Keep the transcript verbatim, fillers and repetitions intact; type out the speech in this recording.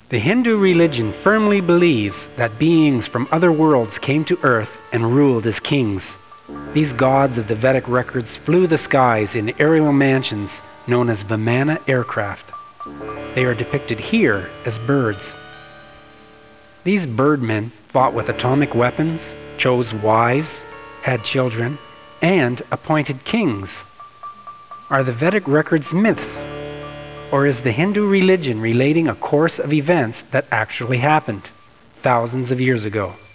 The Hindu religion firmly believes that beings from other worlds came to Earth and ruled as kings. These gods of the Vedic records flew the skies in aerial mansions known as Vimana aircraft. They are depicted here as birds. These birdmen fought with atomic weapons, chose wives, had children, and appointed kings. Are the Vedic records myths? Or is the Hindu religion relating a course of events that actually happened thousands of years ago?